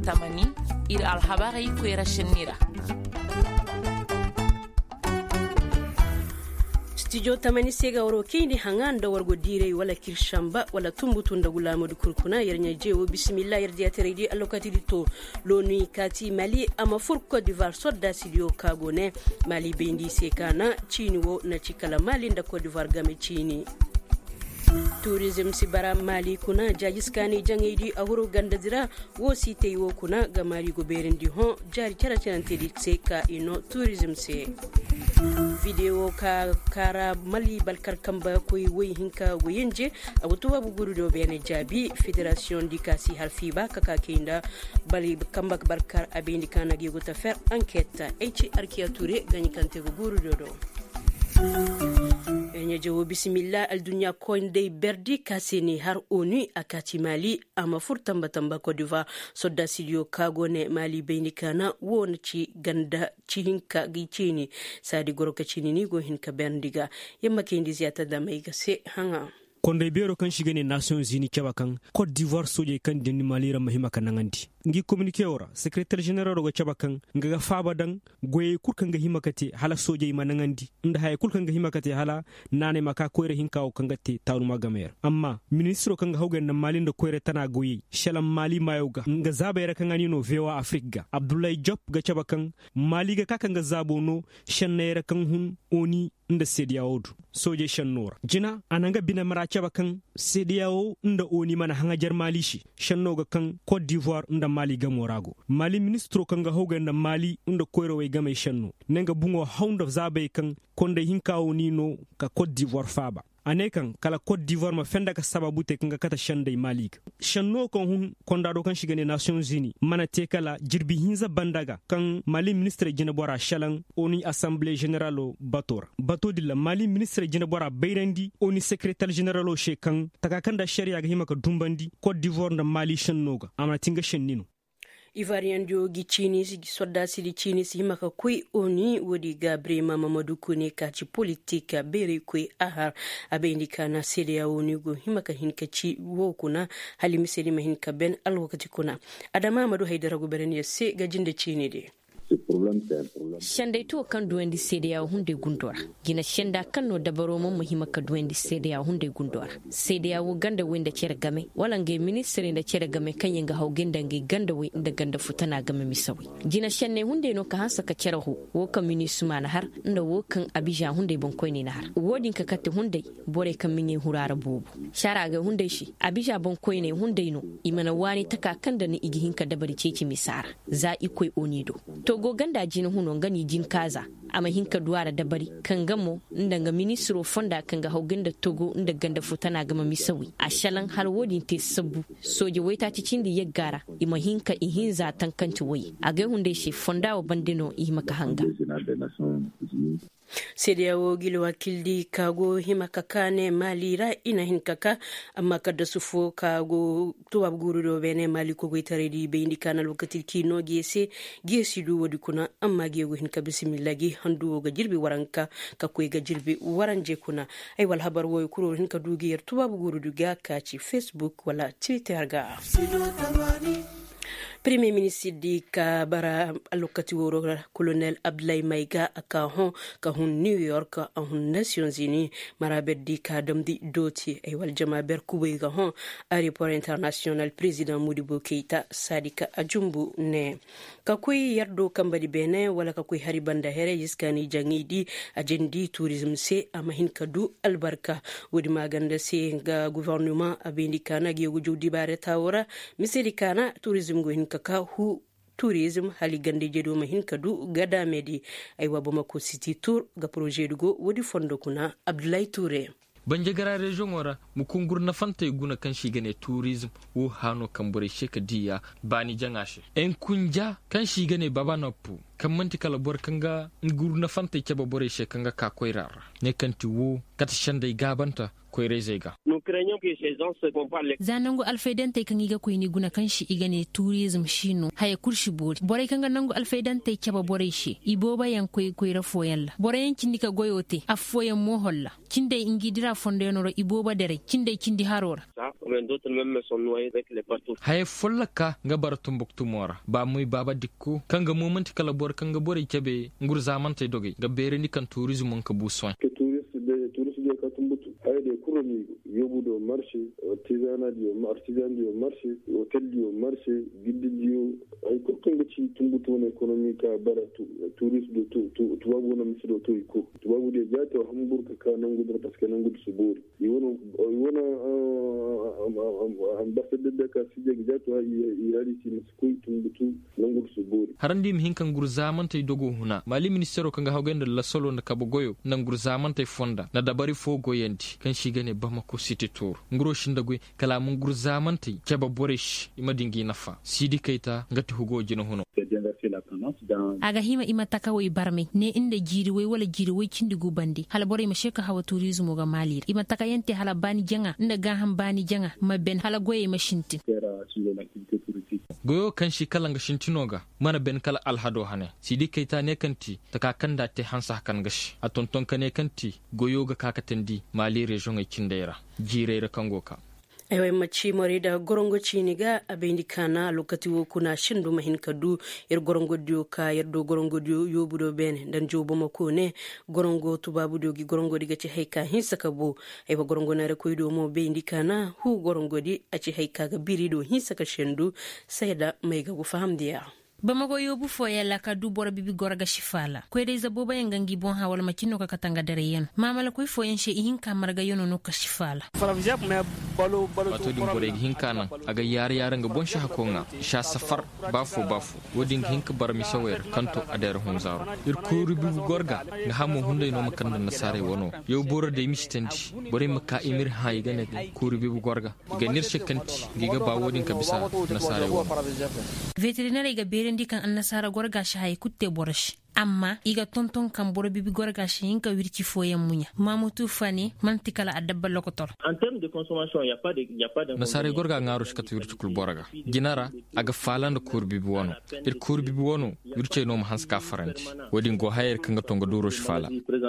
tamani ir alhabari ko rashinira. Studio tamani sega woro kindi hanganda wargo dire wala kirshamba wala tumbutunda gulamo du kurkuna yernya jewo bismillah yerdia teredi allokati dito loni kati Mali ama fur Côte d'Ivoire sodda studio kagone Mali bendi sekana chini wo na chikala Mali nda Côte d'Ivoire game chini tourism sibara Mali kuna jajiskani jangedi ahuru gandadira wo site wo kuna ga Mali go berendi hon jari cara canantedi seka ino tourism se video ka kara Mali balkar kamba koy way hinka goyenje abutuwa buguru do bene jabi fédération di kasi halfiba kaka kinda bali kamba barkar abendi kana gi gota faire enquête echi arkia touré gani kante buguru do enya jawo bismillah al dunya koinde berdi kasini har onu akati Mali ama furtamba tamba Côte d'Ivoire sodda studio kagone Mali beini kana won ci ganda ci hinka gi cini sadi goroka cini ni go hinka bendiga yamma kendi ziyata da mai gase hanga konde bero kan shigane Nations Unies chabakan Côte d'Ivoire soje kan den malira mahima kan ngandi ngi communiqué ora secrétaire général go chabakan nga faba dan goye kurkan ga himakate hala soje manangandi nda hay kurkan ga himakate hala nane maka koyre hinka o kangate tawnu magamer amma ministre kan ga hawgen na malin da koyre tana goye shalam Mali mayoga nga zabayra kan ngani no vewa Afrique Abdoulaye Diop ga chabakan Mali ga kakan ga zabono shannayra kan hun oni nda CEDEAO soje shannora jina ananga bina mara chaba kan CEDEAO nda oni mana hanga Mali shi shannoga kan Côte d'Ivoire nda Mali gamorago Mali ministro kan ga hoga nda Mali nda koyro way game shanno nenga bungo hawnda zabe kan konde hinka oni no ka Côte d'Ivoire faba anekan kala Côte d'Ivoire ma fenda ka sababu te kan kata shande Mali shanno kan hun kondado kan shigane Nations Unies mana te kala jirbi hinza bandaga kan Mali ministre jina bora shalan oni assemblée générale bato dilla Mali ministre jina bora beyrandi oni secrétaire général o shekan takakanda sharia ga himaka dumbandi Côte d'Ivoire nda Mali shannoga amana tinga shennino Ivarian jo gichini sodda sidi chini si maka kui oni wodi Gabriel Mamadou Kone kachi politika bere kui ahar abendika na CEDEAO ni go himaka hinka chi wo kuna halimiseli mahinka ben alwakati kuna Adama Amadou Haidara go bereni se gajinde chini de shanda ito kan duwendi CEDEAO hunde gundora gina shanda kan no dabaro mun muhimma ka duwendi CEDEAO hunde gundora CEDEAO ganda wenda cere game wala nge ministre da cere game kan yanga haugenda nge ganda we inda ganda futana game misawi gina shanne hunde no ka hansa ka cere ho wo kan minisuma na har inda wo kan Abidjan hunde bon koyni na har wodin ka katte hunde bore kan minye hurara bobu shara ga hunde shi Abidjan bon koyne hunde no imana wani taka kan da ni igihin ka dabari ceci misara za ikoi onido Togo ganda jin huno ngani jin kaza ama hinka duwara dabari kan gamo ndanga ministro fonda kan ga hauginda Togo nda ganda futana gama misawi a shalan har wodin te sabu soje waita cicin da yaggara ima hinka ihinza tankanci wai a ga hunde shi fonda wa bandino ihmaka hanga CEDEAO gilo wakildi kago himaka kane Mali ra ina hinkaka amma kada sufo kago tuwa guru do bene Mali ko goitare di beindi kana lokati kino gesi du wodi kuna amma gego hinka bismillah gi handu ga jirbi waranka ka koy ga jirbi waranje kuna ay wal habar woy kuro hinka dugi yer tuwa guru du ga kaci Facebook wala Twitter ga Premier ministre di Kabara alokati woro colonel Abdoulaye Maiga ka hun New York a hun Nations Unies marabed di kadam di doti ay wal jama ber kubay ga hon aéroport international président Modibo Keita Sadika Ajumbu ne ka koy yardo kambadi bene wala ka koy haribanda here jiskani jangidi ajendi tourisme se amahin kadu albarka wodi maganda se ga gouvernement abendi kana gi wujudi bare tawora miseli kana tourisme go hin ka hu tourisme hali gande jedo mahin kadu gada medi ay Bamako city tour ga projet dugo wodi fondo kuna Abdoulaye Touré banjagara region wara mukungur na fanta guna kan shi gane tourism wo hano kan bore sheka diya bani jangashe en kunja kan shi gane baba napu kan manti kala bor kanga ngur na fanta ke bore sheka nga ka koirara ne kan ti wo kat shanda gabanta koire zega nous craignons que ces gens se comparent. Zanango alfaidante kan iga ko ni guna kan shi iga ne tourism shino haya kurshi bori bore kan nango alfaidante keba bore shi iboba yan koy rafo yalla bore yan kindi ka goyote afoya mo holla kinde ingidira fonde no iboba dere kindi harora d'autres même sont noyés avec les bateaux. Haya follaka nga bar Tumbuktu mora ba muy baba dikku kanga moment kala bor kanga bore kebe ngur zamante doge ga bere ni kan tourisme ka bu soin que touriste de Tumbuktu ay de kuromi yobudo marché artisan dio marché hôtel dio marché guide dio ay ko kanga ci Tumbuktu na économique bara touriste de tout tubabu na misro to iko tubabu de jato Hamburg ka nan gudur parce que nan gudur suburi yona ambassadeur da ka sije jato irari ci muskui Tumbuktu nan gudur suburi harandi mi hinkan gur zamante dogo huna mali ministero kanga hawgende la solo na kabogoyo nan gur zamante fonda na dabari fo goyendi kan shigane Bamako city tour nguro shindagwe kala mun gur zamante keba borish imadingi nafa Sidi Keita ngati hugo jino huno aga hima imataka way barme ne inda jiri way wala jiri way kindigu bandi hala bore ma sheka hawa tourisme ga malir imataka yente hala bani janga inda gahan bani janga mabben hala goye ma shinti goyo kan shi kala nga shintinoga mana ben kala alhado hane Sidi Keita ne kanti taka kanda te hansa kan gashi a tonton kane kanti goyo ga kakatendi mali region e kindera jirere kangoka aiwai mace mare da gorongo ciniga abin kana lokati wo kuna shindu mahin kadu yar gorongo dio ka yar do gorongo dio yobudo ben dan jobo mako ne gorongo tubabu dio gi gorongo diga ci haika hinsa kabo aiwa gorongo na re koydo mo be indikana hu gorongo di a ci haika ga birido hinsa ka shindu sai da mai ga fahamdiya Bamago yobu foya la ka du bora bibi goraga shifala ko dai zabo bayan gangi bon hawal makino ka katanga dare yen mamala ko foyen she ihin kamarga yono no ka shifala bato din bore hinka nan aga yar nga bon sha konga sha safar bafu wodin hinka bar mi sawer kanto adere hunzaro ir ko rubi gorga nga hamo hunde no makanda nasare wono yo bora de mistendi bore makka imir hay gane ko rubi gorga ga nirse kanti giga ba wodin ka bisa nasare wono veterinary ga beren dikan annasara gorga shi hay kutte borash amma iga tonton kan boro bibi gorga shi yinka wirki foyen munya mamutu fani mantikala adabba lokotor en termes de consommation il y a pas de nasare gorga ngaru shikatu wirki kul boraga ginara aga falanda kurbi bi wono ir kurbi bi wono wirke no hanska faranti wodin go hayr kanga tonga duro shi fala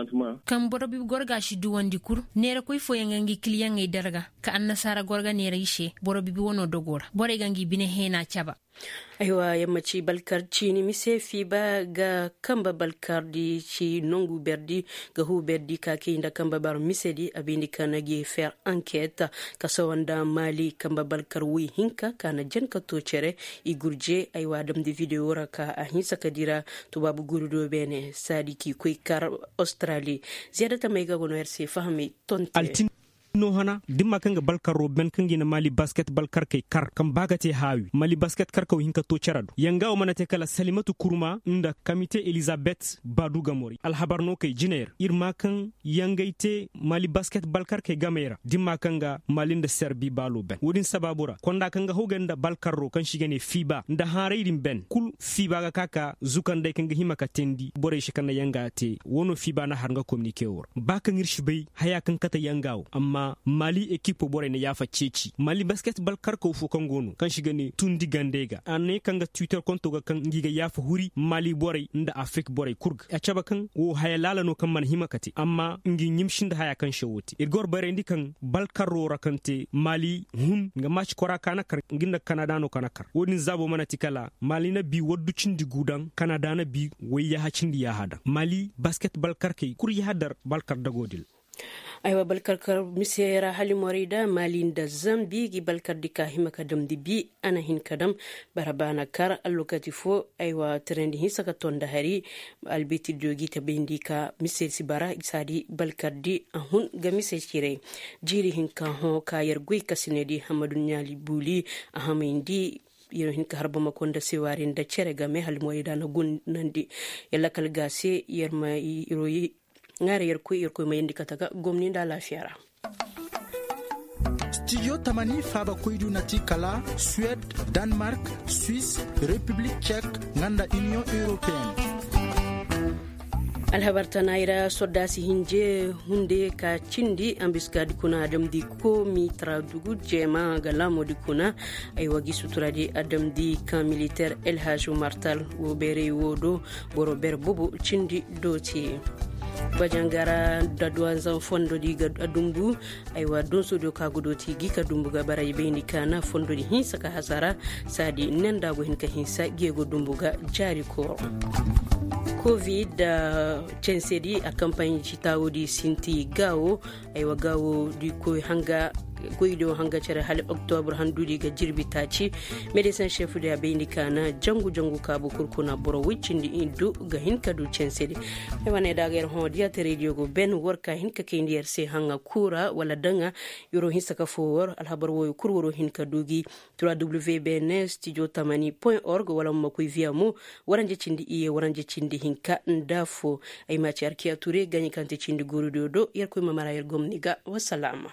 kan boro bibi gorga shi duwandi kur nera koy foyen ngi kliyan ngi darga ka annasara gorga nera yishe boro bibi wono dogora bore gangi bine hena chaba aiwa yammaci balkar cini mise fi ba ga kamba balkar di ci nongu berdi ga hu berdi ka ke inda kamba bar mise di abindi kana ge faire enquête ka sawanda mali kamba balkar wi hinka kana jen ka to cere igurje aiwa dam di video raka a hinsa kadira to babu gurudo bene sadiki koy kar Australie ziyadata mai ga gono RC fahmi tonte no hana dimma kanga balkar roben kangi na mali basket balkar kai kar kan bagate hawi mali basket kar ka hinka to charado yanga o manate kala salimatu kurma nda kamite Elizabeth Badu Gamori alhabarno kai jiner irma kan yangaite mali basket balkar kai gamera dimma kanga malinda serbi balo ben wodin sababura konda kanga hoganda balkar ro kan shigane fiba nda hareidin ben kul fiba ga kaka zukande kanga himaka tendi bore shikana yanga te wono fiba na harnga communiquer wor baka ngirshi bay haya kan kata yangawo amma mali equipe bore ne yafa ceci mali basketball karko fu kan gono kan shiga ne tundi gandega anne kanga twitter konto ga kan giga yafa huri mali bore nda afrique bore kurg a caba kan wo hayalala no kan man himakati amma ngi nyimshin da haya kan shawoti irgor bare ndi kan balkaro rakante mali hun nga match kora kana kar nginda canada no kana kar woni zabo mana tikala mali na bi waddu cindi gudan canada na bi way ya hacindi ya hada mali basketball karke kur ya hadar balkar dagodil aiwa balkar misera halimorida malin da zambi gi balkar dika himaka dam dibi ana hin kadam barabana kar allokati fo aiwa trendi hin saka tonda hari albiti jogi ta bindika miser sibara isadi balkar di ahun ga miser kire jiri hin kan ho kayar gui kasinedi hamadun nyali buli ahamindi yero hin ka harba makonda sewarin da cere game halimorida na gun nandi yalla kalgase yerma iroyi ngare yerko mai indikata gomni da lafiyara studio tamani faba koydu nati kala Suède, Danemark, Suisse, République tchèque nganda Union européenne alhabartanaira soddasi hinje hunde ka cindi ambiskadi kuna adam di ko mitra dugu jema galamo di kuna ay wagi suturadi adam di camp militaire El Hadj Martal wo bere wodo boro ber bobo cindi doti bajangara dadwanzan fondo di adumbu aywa donso do kagudoti gika dumbu ga baray bendi kana fondo di hinsa ka hasara sadi nenda go hin ka hinsa gego dumbu ga jari ko covid censedi a campagne citawo di sinti gawo aywa gawo di ko hanga goydo hanga cere hal octobre handudi ga jirbi taci médecin chef de abeyndi kana jangu ka bu kurkuna boro wiccindi indu ga hinka du censedi e wane daga er hon dia radio go ben worka hinka ke ndier se hanga kura wala danga yoro hisaka fowor alhabar wo kurworo hinka dugi www.bns-tamani.org wala makoy via mo waranje cindi iye waranje cindi hinka ndafo ay matiar ki ature gagni kante cindi gorudo do yer koy mamara yer gomniga wassalama.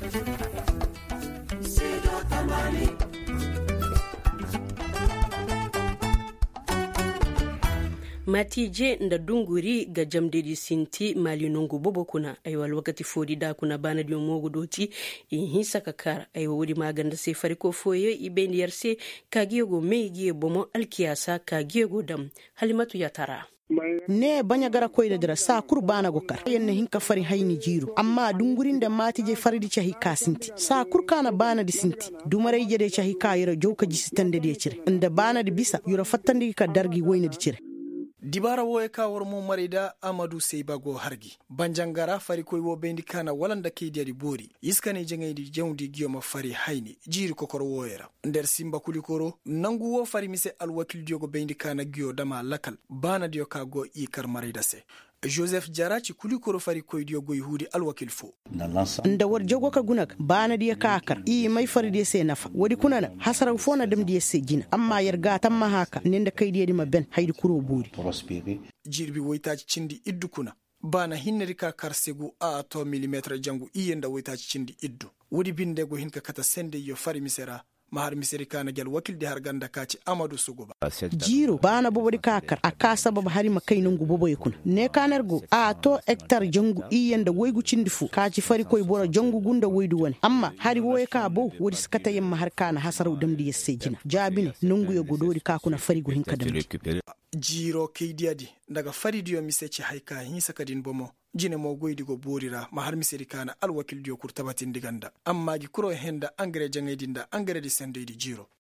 matije nda dunguri ga jamdedi sinti mali nongo bobo kuna aywa wakati fodi da kuna bana dio mogo doti in hisa kakar aywa wodi maganda se fariko foye ibendi yarse kagiego meigi bomo alkiyasa kagiego dam halimatu yatara ne banya gara koyda dira sa kurbana go kar yenne hinka fari hayni jiru amma dungurin da mati je faridi chahi kasinti sa kurkana bana di sinti dumare jede chahi kayira jowka jisitande de cire inda bana di bisa yura fattandi ka dargi woyne di cire dibara woye ka wormo marida Amadou Seybago hargi banjangara fari koy wo bendi kana walanda kedi adi bori iskane jengedi jawdi giyoma fari hayni jiri kokoro woyera nder simba kulikoro nangu wo fari mise alwakil diogo bendi kana giyo dama lakal bana dio ka go ikar marida se Joseph Jarachi kulikoro fari koy diogo yhudi alwakil fo nda war jogo ka gunak bana dia kakar i may fari dia se nafa wadi kunana hasara fona dem dia se jina amma yarga tamma haka nenda kay dia di maben haydi kuro buri jirbi woytaji cindi iddu kuna bana hinneri ka karsegu a to millimetre jangu iyenda woytaji cindi iddu wodi binde go hinka kata sende yo fari misera mahar miseri kana gal wakil di har ganda kaci Amadou Sugoba jiro bana bobo di kakar aka sabab hari makai nungu bobo yakun ne kanergo a to hectare jangu iyenda woygu cindi fu kaci fari koy bora jangu gunda woydu woni amma hari woy ka bo wodi skata yemma har kana hasaru damdi yessejina jabine nungu yo godori ka kuna fari go hinka damdi jiro keidiadi daga faridiyo miseci haika hinsa kadin bomo jine mo goydi go borira mahar miseri kana alwakil diyo kurtabatin diganda amma gi kuro henda angre jangaydinda angre di sendeydi jiro